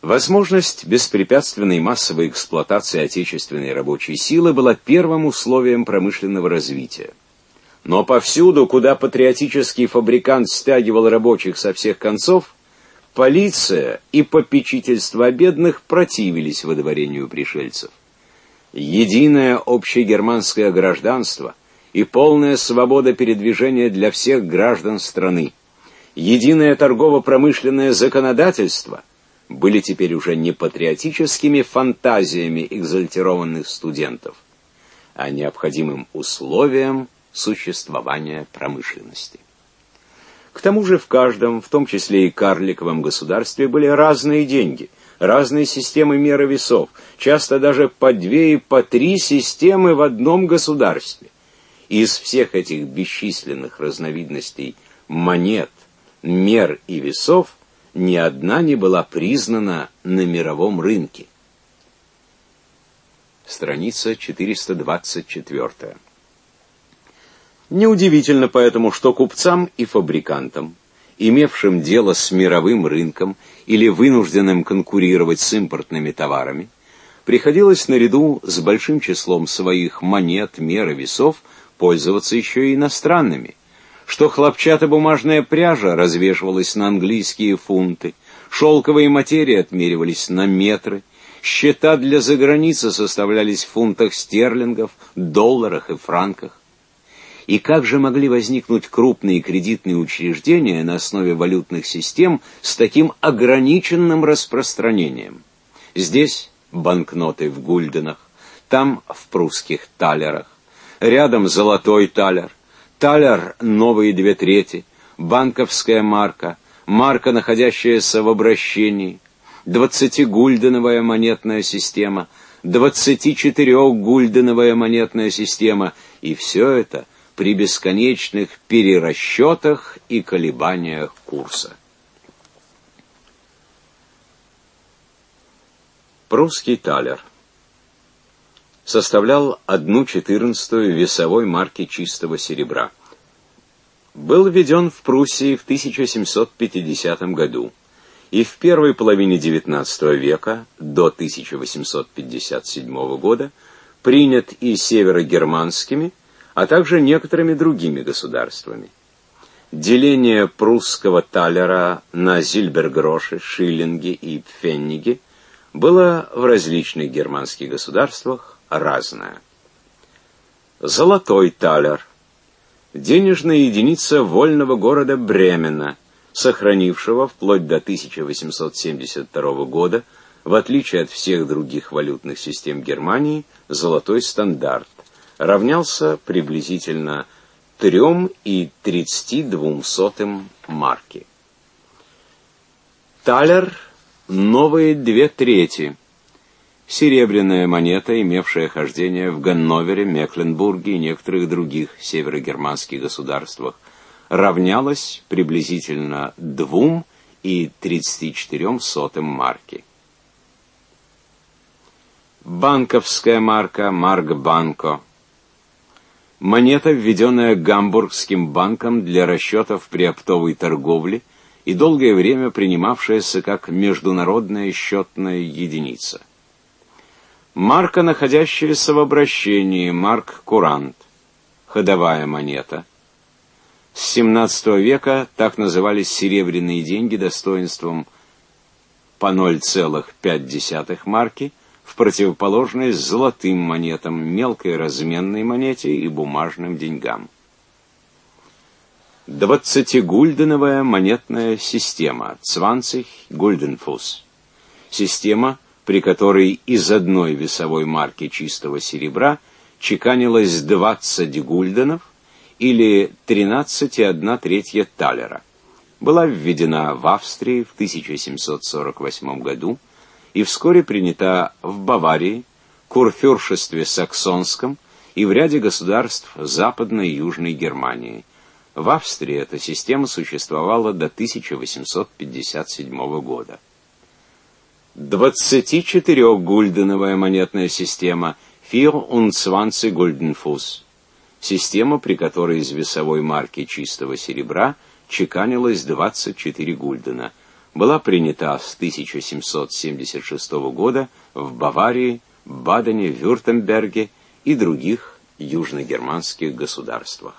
Возможность беспрепятственной массовой эксплуатации отечественной рабочей силы была первым условием промышленного развития. Но повсюду, куда патриотический фабрикант стягивал рабочих со всех концов, полиция и попечительство о бедных противились выдворению пришельцев. Единое общегерманское гражданство и полная свобода передвижения для всех граждан страны, единое торгово-промышленное законодательство были теперь уже не патриотическими фантазиями экзальтированных студентов, а необходимым условием существования промышленности. К тому же в каждом, в том числе и карликовом государстве, были разные деньги, разные системы меры весов, часто даже по 2 и по 3 системы в одном государстве. Из всех этих бесчисленных разновидностей монет, мер и весов ни одна не была признана на мировом рынке. Страница 424. Неудивительно поэтому, что купцам и фабрикантам, имевшим дело с мировым рынком или вынужденным конкурировать с импортными товарами, приходилось наряду с большим числом своих монет, мер и весов пользоваться еще и иностранными, что хлопчатобумажная пряжа развешивалась на английские фунты, шелковые материи отмеривались на метры, счета для заграницы составлялись в фунтах стерлингов, долларах и франках. И как же могли возникнуть крупные кредитные учреждения на основе валютных систем с таким ограниченным распространением? Здесь банкноты в гульденах, там в прусских талерах, рядом золотой талер, талер новые 2/3, банковская марка, марка, находящаяся в обращении, 20-гульденовая монетная система, 24-гульденовая монетная система, и все это при бесконечных перерасчетах и колебаниях курса. Прусский талер составлял 1/14 весовой марки чистого серебра. Был введен в Пруссии в 1750 году и в первой половине XIX века до 1857 года принят и северогерманскими, а также некоторыми другими государствами. Деление прусского талера на зильбергроши, шиллинги и пфенниги было в различных германских государствах разное. Золотой талер — денежная единица вольного города Бремена, сохранившего вплоть до 1872 года, в отличие от всех других валютных систем Германии, золотой стандарт, равнялся приблизительно 3,32 марки. Талер — новые 2/3. Серебряная монета, имевшая хождение в Ганновере, Мекленбурге и некоторых других северогерманских государствах, равнялась приблизительно 2,34 марки. Банковская марка, марк банко. Монета, введенная Гамбургским банком для расчетов при оптовой торговле и долгое время принимавшаяся как международная счетная единица. Марка, находящаяся в обращении, марк-курант, ходовая монета. С XVII века так назывались серебряные деньги достоинством по 0,5 марки, в противоположность золотым монетам, мелкой разменной монете и бумажным деньгам. 20-гульденовая монетная система, 20 Guldenfuss. Система, при которой из одной весовой марки чистого серебра чеканилось 20 гульденов или 13,1/3 талера. Была введена в Австрии в 1748 году и вскоре принята в Баварии, Курфюршестве Саксонском и в ряде государств Западной и Южной Германии. В Австрии эта система существовала до 1857 года. 24-гульденовая монетная система 24 Guldenfuss. Система, при которой из весовой марки чистого серебра чеканилось 24 гульдена. была принята с 1776 года в Баварии, Бадене, Вюртемберге и других южногерманских государствах.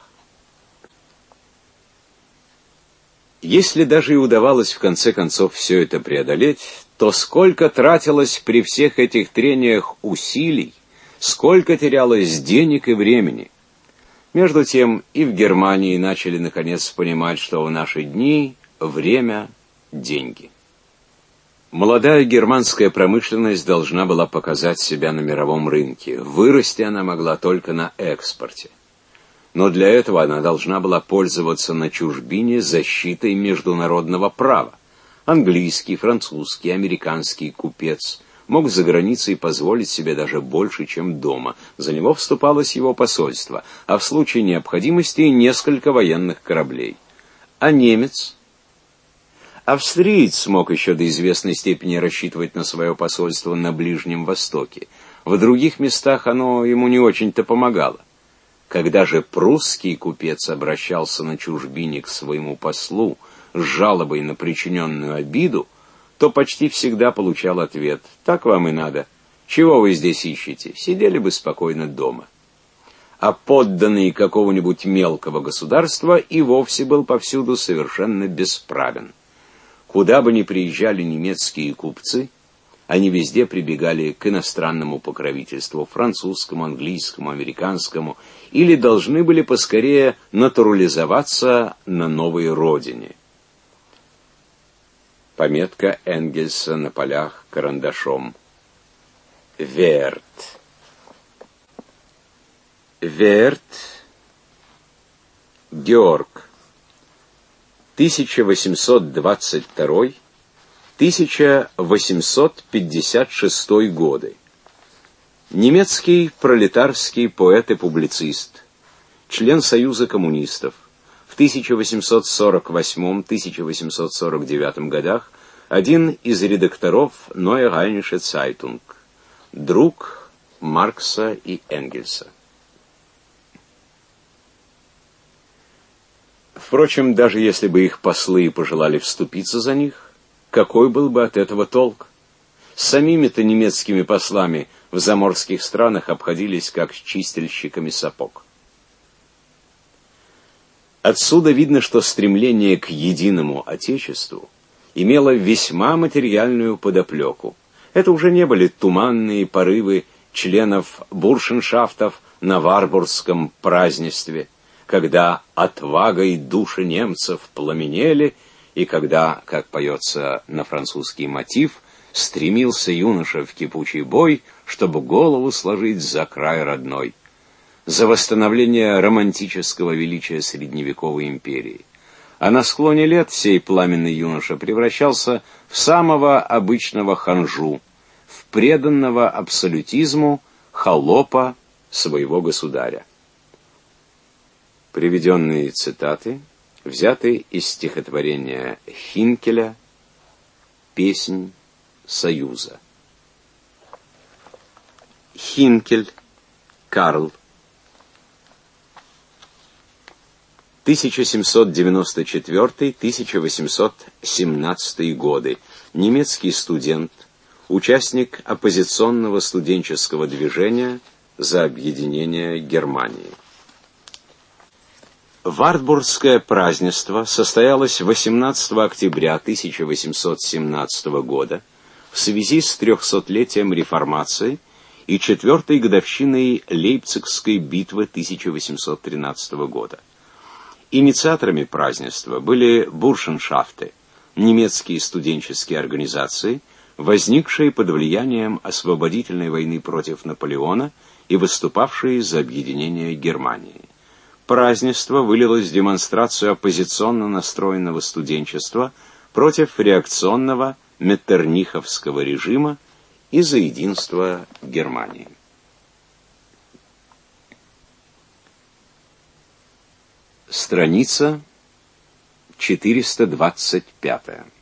Если даже и удавалось в конце концов все это преодолеть, то сколько тратилось при всех этих трениях усилий, сколько терялось денег и времени. Между тем и в Германии начали наконец понимать, что в наши дни время – деньги. Молодая германская промышленность должна была показать себя на мировом рынке. Вырасти она могла только на экспорте. Но для этого она должна была пользоваться на чужбине защитой международного права. Английский, французский, американский купец мог за границей позволить себе даже больше, чем дома. За него вступалось его посольство, а в случае необходимости несколько военных кораблей. А немец? Австриец мог еще до известной степени рассчитывать на свое посольство на Ближнем Востоке. В других местах оно ему не очень-то помогало. Когда же прусский купец обращался на чужбине к своему послу с жалобой на причиненную обиду, то почти всегда получал ответ: «Так вам и надо. Чего вы здесь ищете? Сидели бы спокойно дома». А подданный какого-нибудь мелкого государства и вовсе был повсюду совершенно бесправен. Куда бы ни приезжали немецкие купцы, они везде прибегали к иностранному покровительству, французскому, английскому, американскому, или должны были поскорее натурализоваться на новой родине. Пометка Энгельса на полях карандашом. Верт. Верт. Георг. 1822-1856 годы. Немецкий пролетарский поэт и публицист, член Союза коммунистов. В 1848-1849 годах один из редакторов Neue Rheinische Zeitung, друг Маркса и Энгельса. Впрочем, даже если бы их послы пожелали вступиться за них, какой был бы от этого толк? С самими-то немецкими послами в заморских странах обходились как с чистильщиками сапог. Отсюда видно, что стремление к единому Отечеству имело весьма материальную подоплеку. Это уже не были туманные порывы членов буршеншафтов на Варбургском празднестве, когда отвагой души немцев пламенели, и когда, как поется на французский мотив, стремился юноша в кипучий бой, чтобы голову сложить за край родной, за восстановление романтического величия средневековой империи. А на склоне лет сей пламенный юноша превращался в самого обычного ханжу, в преданного абсолютизму холопа своего государя. Приведенные цитаты взяты из стихотворения Хинкеля «Песнь Союза». Хинкель, Карл. 1794-1817 годы. Немецкий студент, участник оппозиционного студенческого движения за объединение Германии. Вартбургское празднество состоялось 18 октября 1817 года в связи с 300-летием Реформации и 4-й годовщиной Лейпцигской битвы 1813 года. Инициаторами празднества были буршеншафты, немецкие студенческие организации, возникшие под влиянием освободительной войны против Наполеона и выступавшие за объединение Германии. Празднество вылилось в демонстрацию оппозиционно настроенного студенчества против реакционного меттерниховского режима и за единство Германии. Страница 425.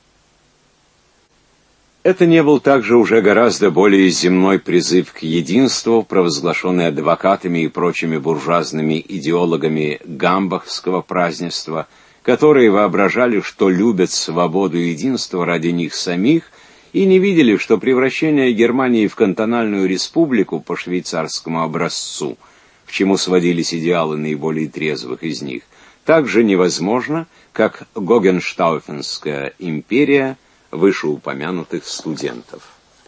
Это не был также уже гораздо более земной призыв к единству, провозглашенный адвокатами и прочими буржуазными идеологами гамбахского празднества, которые воображали, что любят свободу и единство ради них самих, и не видели, что превращение Германии в кантональную республику по швейцарскому образцу, к чему сводились идеалы наиболее трезвых из них, так же невозможно, как Гогенштауфенская империя вышеупомянутых студентов.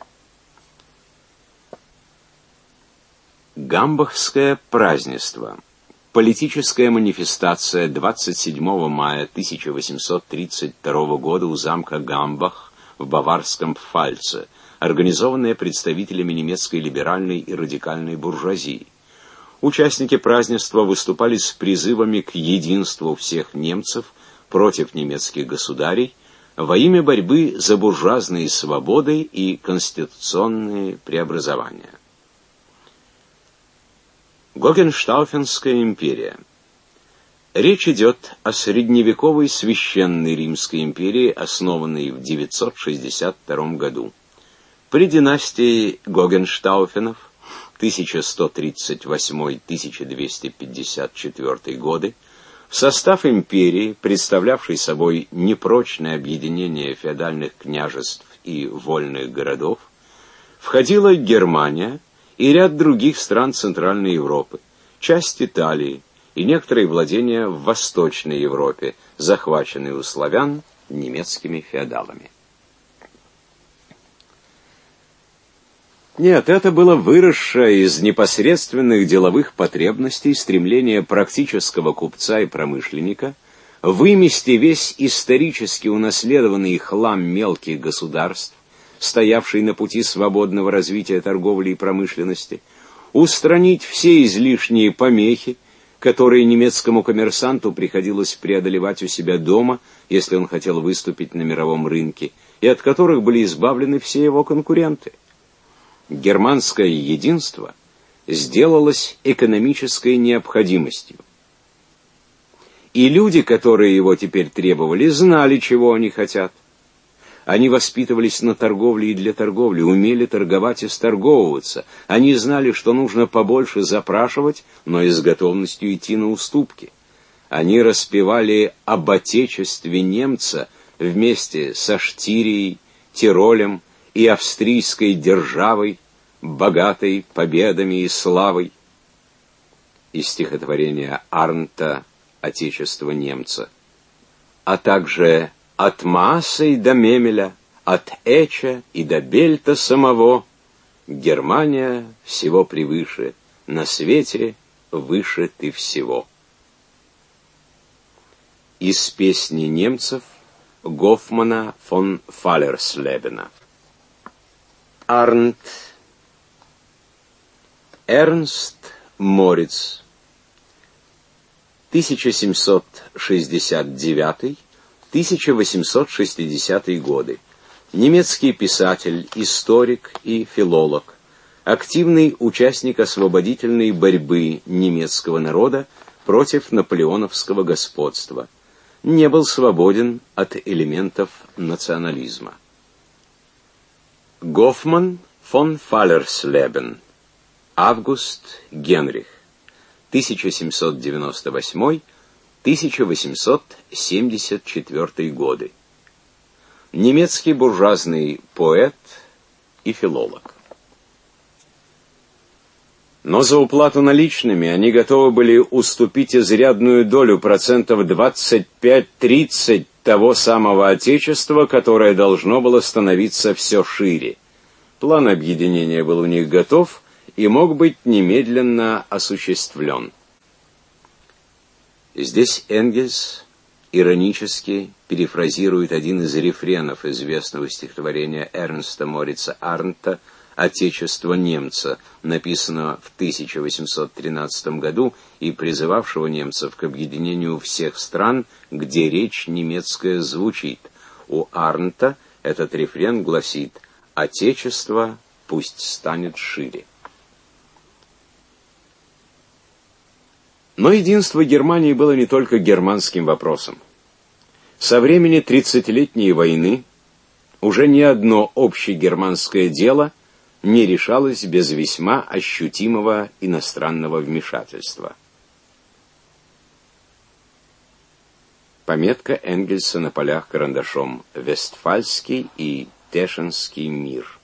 Гамбахское празднество. Политическая манифестация 27 мая 1832 года у замка Гамбах в баварском Пфальце, организованная представителями немецкой либеральной и радикальной буржуазии. Участники празднества выступали с призывами к единству всех немцев против немецких государей во имя борьбы за буржуазные свободы и конституционные преобразования. Гогенштауфенская империя. Речь идет о средневековой священной Римской империи, основанной в 962 году. При династии Гогенштауфенов 1138-1254 годы в состав империи, представлявшей собой непрочное объединение феодальных княжеств и вольных городов, входила Германия и ряд других стран Центральной Европы, часть Италии и некоторые владения в Восточной Европе, захваченные у славян немецкими феодалами. Нет, это было выросшее из непосредственных деловых потребностей стремление практического купца и промышленника вымести весь исторически унаследованный хлам мелких государств, стоявший на пути свободного развития торговли и промышленности, устранить все излишние помехи, которые немецкому коммерсанту приходилось преодолевать у себя дома, если он хотел выступить на мировом рынке, и от которых были избавлены все его конкуренты. Германское единство сделалось экономической необходимостью. И люди, которые его теперь требовали, знали, чего они хотят. Они воспитывались на торговле и для торговли, умели торговать и сторговываться. Они знали, что нужно побольше запрашивать, но и с готовностью идти на уступки. Они распевали об отечестве немца вместе со Штирией, Тиролем и австрийской державой, богатой победами и славой. Из стихотворения Арнта «Отечество немца», а также «От Мааса и до Мемеля, от Эча и до Бельта самого, Германия всего превыше, на свете выше ты всего». Из песни немцев Гофмана фон Фаллерслебена. Арнт. Эрнст Мориц. 1769-1860 годы. Немецкий писатель, историк и филолог. Активный участник освободительной борьбы немецкого народа против наполеоновского господства. Не был свободен от элементов национализма. Гофман фон Фаллерслебен. Август Генрих. 1798-1874 годы. Немецкий буржуазный поэт и филолог. Но за уплату наличными они готовы были уступить изрядную долю, процентов 25-30 того самого отечества, которое должно было становиться все шире. План объединения был у них готов и мог быть немедленно осуществлен. Здесь Энгельс иронически перефразирует один из рефренов известного стихотворения Эрнста Морица Арнта «Отечество немца», написанного в 1813 году и призывавшего немцев к объединению всех стран, где речь немецкая звучит. У Арнта этот рефрен гласит: «Отечество пусть станет шире». Но единство Германии было не только германским вопросом. Со времени 30-летней войны уже ни одно общегерманское дело не решалось без весьма ощутимого иностранного вмешательства. Пометка Энгельса на полях карандашом: Вестфальский и Тешенский мир.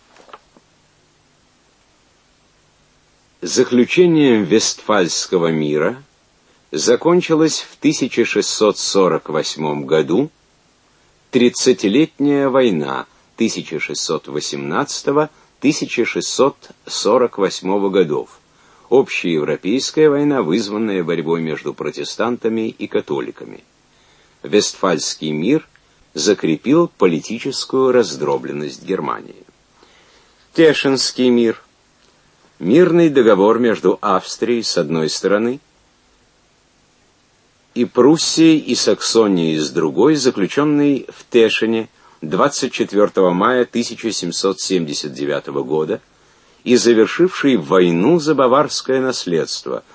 Заключением Вестфальского мира закончилась в 1648 году 30-летняя война 1618-1648 годов, общеевропейская война, вызванная борьбой между протестантами и католиками. Вестфальский мир закрепил политическую раздробленность Германии. Тешенский мир. Мирный договор между Австрией с одной стороны и Пруссией и Саксонией с другой, заключенный в Тешене 24 мая 1779 года и завершивший войну за баварское наследство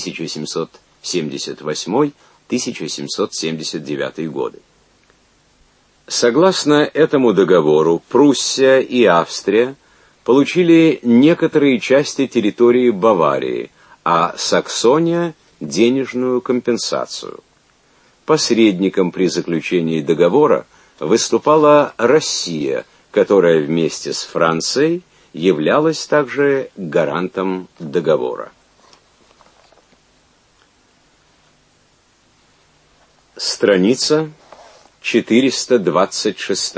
1778-1779 годы. Согласно этому договору, Пруссия и Австрия получили некоторые части территории Баварии, а Саксония – денежную компенсацию. Посредником при заключении договора выступала Россия, которая вместе с Францией являлась также гарантом договора. Страница 426.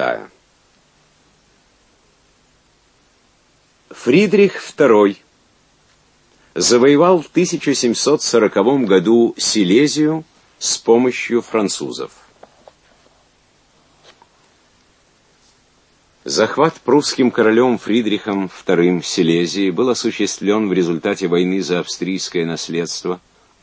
Фридрих II завоевал в 1740 году Силезию с помощью французов. Захват прусским королем Фридрихом II Силезии был осуществлен в результате войны за австрийское наследство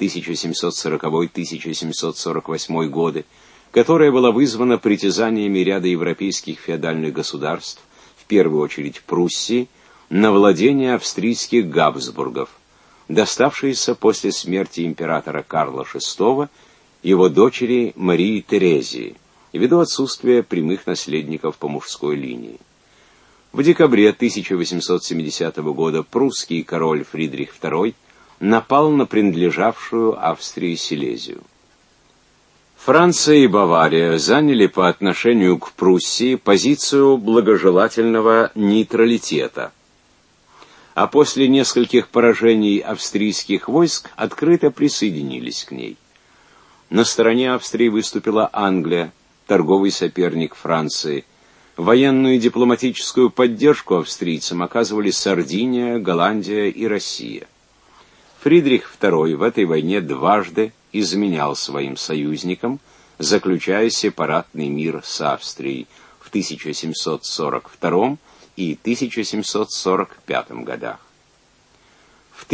1740-1748 годы, которая была вызвана притязаниями ряда европейских феодальных государств, в первую очередь Пруссии, на владение австрийских Габсбургов, доставшиеся после смерти императора Карла VI его дочери Марии Терезии, ввиду отсутствия прямых наследников по мужской линии. В декабре 1870 года прусский король Фридрих II напал на принадлежавшую Австрии Силезию. Франция и Бавария заняли по отношению к Пруссии позицию благожелательного нейтралитета, а после нескольких поражений австрийских войск открыто присоединились к ней. На стороне Австрии выступила Англия, торговый соперник Франции. Военную и дипломатическую поддержку австрийцам оказывали Сардиния, Голландия и Россия. Фридрих II в этой войне дважды изменял своим союзникам, заключая сепаратный мир с Австрией в 1742 и 1745 годах. В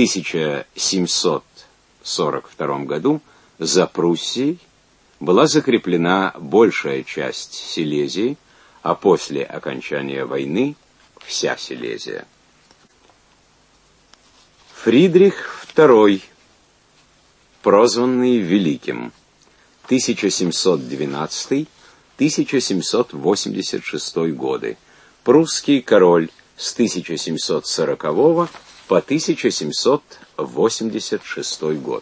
1742 году за Пруссией была закреплена большая часть Силезии, а после окончания войны вся Силезия. Фридрих II, прозванный Великим, 1712-1786 годы, прусский король с 1740 по 1786 год.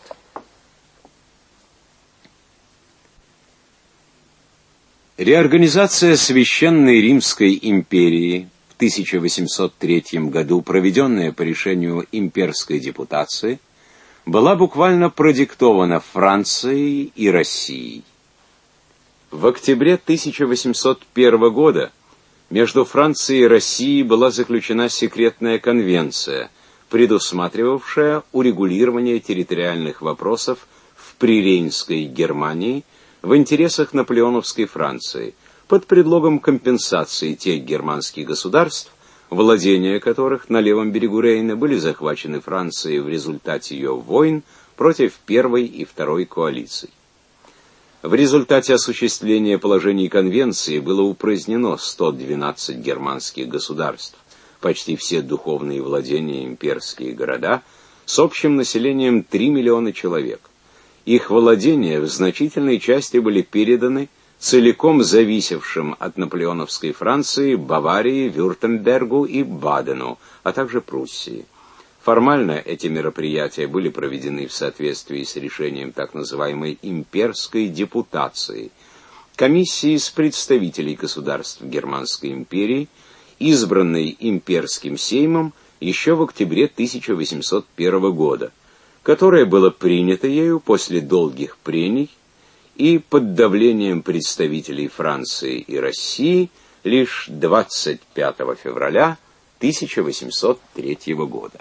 Реорганизация Священной Римской империи в 1803 году, проведенная по решению имперской депутации, была буквально продиктована Францией и Россией. В октябре 1801 года между Францией и Россией была заключена секретная конвенция, предусматривавшая урегулирование территориальных вопросов в Прирейнской Германии в интересах наполеоновской Франции, под предлогом компенсации тех германских государств, владения которых на левом берегу Рейна были захвачены Францией в результате ее войн против первой и второй коалиций. В результате осуществления положений конвенции было упразднено 112 германских государств, почти все духовные владения имперские города, с общим населением 3 миллиона человек. Их владения в значительной части были переданы целиком зависевшим от наполеоновской Франции Баварии, Вюртембергу и Бадену, а также Пруссии. Формально эти мероприятия были проведены в соответствии с решением так называемой имперской депутации, комиссии из представителей государств Германской империи, избранной имперским сеймом еще в октябре 1801 года, которое было принято ею после долгих прений и под давлением представителей Франции и России лишь 25 февраля 1803 года.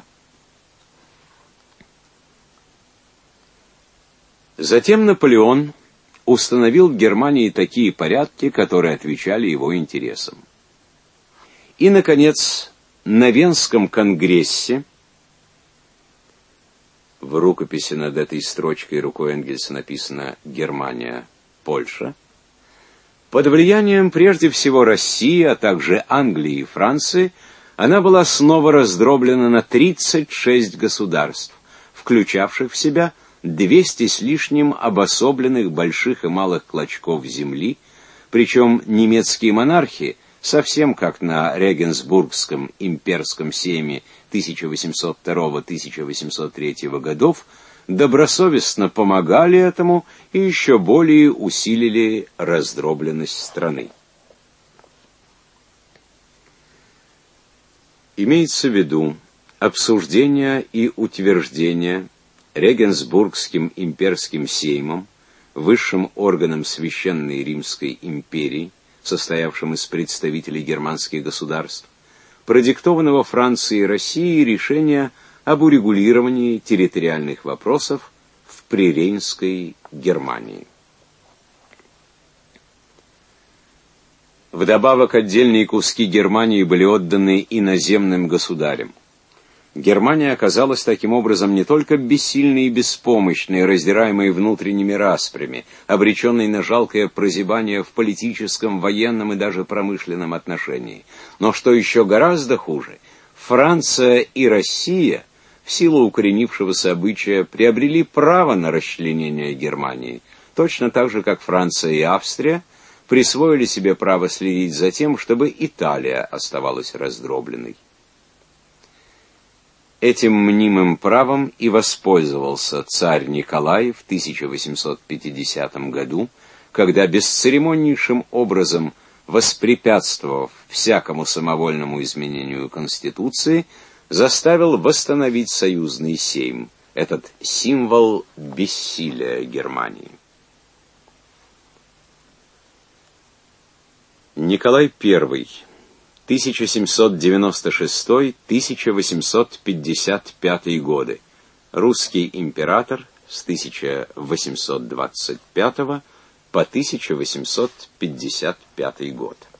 Затем Наполеон установил в Германии такие порядки, которые отвечали его интересам. И, наконец, на Венском конгрессе, в рукописи над этой строчкой рукой Энгельса написано «Германия, Польша», под влиянием прежде всего России, а также Англии и Франции, она была снова раздроблена на 36 государств, включавших в себя 200 с лишним обособленных больших и малых клочков земли, причем немецкие монархи, совсем как на Регенсбургском имперском сейме 1802-1803 годов, добросовестно помогали этому и еще более усилили раздробленность страны. Имеется в виду обсуждение и утверждение Регенсбургским имперским сеймом, высшим органом Священной Римской империи, состоявшим из представителей германских государств, продиктованного Францией и Россией решения об урегулировании территориальных вопросов в Прирейнской Германии. Вдобавок отдельные куски Германии были отданы иноземным государям. Германия оказалась таким образом не только бессильной и беспомощной, раздираемой внутренними распрями, обреченной на жалкое прозябание в политическом, военном и даже промышленном отношении, но, что еще гораздо хуже, Франция и Россия, в силу укоренившегося обычая, приобрели право на расчленение Германии, точно так же, как Франция и Австрия присвоили себе право следить за тем, чтобы Италия оставалась раздробленной. Этим мнимым правом и воспользовался царь Николай в 1850 году, когда бесцеремоннейшим образом, воспрепятствовав всякому самовольному изменению Конституции, заставил восстановить союзный сейм, этот символ бессилия Германии. Николай I, 1796-1855 годы, русский император с 1825 по 1855 год.